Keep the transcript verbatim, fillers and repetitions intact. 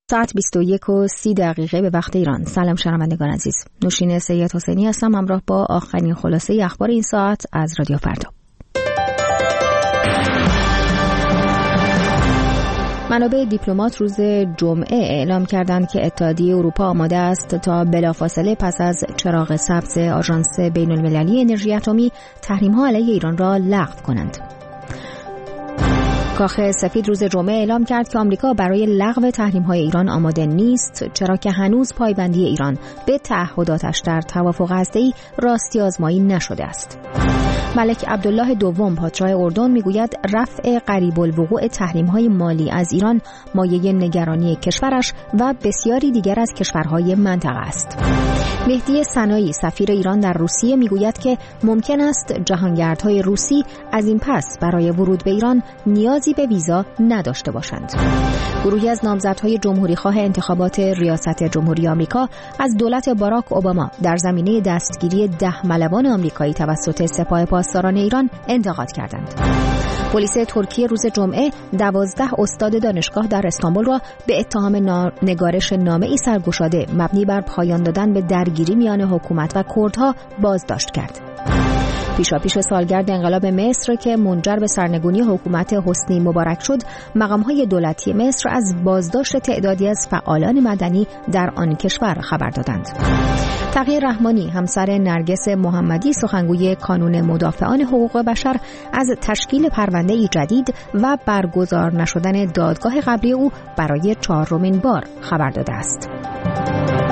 ساعت بیست و یک و سی دقیقه به وقت ایران. سلام شنوندگان عزیز. نوشین سید حسینی هستم همراه با آخرین خلاصه اخبار این ساعت از رادیو فردا. منابع دیپلمات روز جمعه اعلام کردند که اتحادیه اروپا آماده است تا بلافاصله پس از چراغ سبز آژانس بین المللی انرژی اتمی تحریم‌ها علیه ایران را لغو کنند. کاخ سفید روز جمعه اعلام کرد که آمریکا برای لغو تحریم‌های ایران آماده نیست، چرا که هنوز پایبندی ایران به تعهداتش در توافق هسته‌ای راستی آزمایی نشده است. ملک عبدالله دوم پادشاه اردن میگوید رفع قریب الوقوع تحریم‌های مالی از ایران مایه نگرانی کشورش و بسیاری دیگر از کشورهای منطقه است. مهدی سنایی سفیر ایران در روسیه میگوید که ممکن است جهانگردهای روسی از این پس برای ورود به ایران نیازی به ویزا نداشته باشند. گروهی از نامزدهای جمهوریخواه انتخابات ریاست جمهوری آمریکا از دولت باراک اوباما در زمینه دستگیری ده ملوان آمریکایی توسط سپاه پاسداران ایران انتقاد کردند. پلیس ترکیه روز جمعه دوازده استاد دانشگاه در استانبول را به اتهام نگارش نامه‌ای سرگشاده مبنی بر پایان دادن به درگیری میان حکومت و کردها بازداشت کرد. پیشاپیش سالگرد انقلاب مصر که منجر به سرنگونی حکومت حسنی مبارک شد، مقام‌های دولتی مصر از بازداشت تعدادی از فعالان مدنی در آن کشور خبر دادند. تقی رحمانی همسر نرگس محمدی سخنگوی کانون مدافعان حقوق بشر از تشکیل پرونده‌ای جدید و برگزار نشدن دادگاه قبلی او برای چهارمین بار خبر داده است.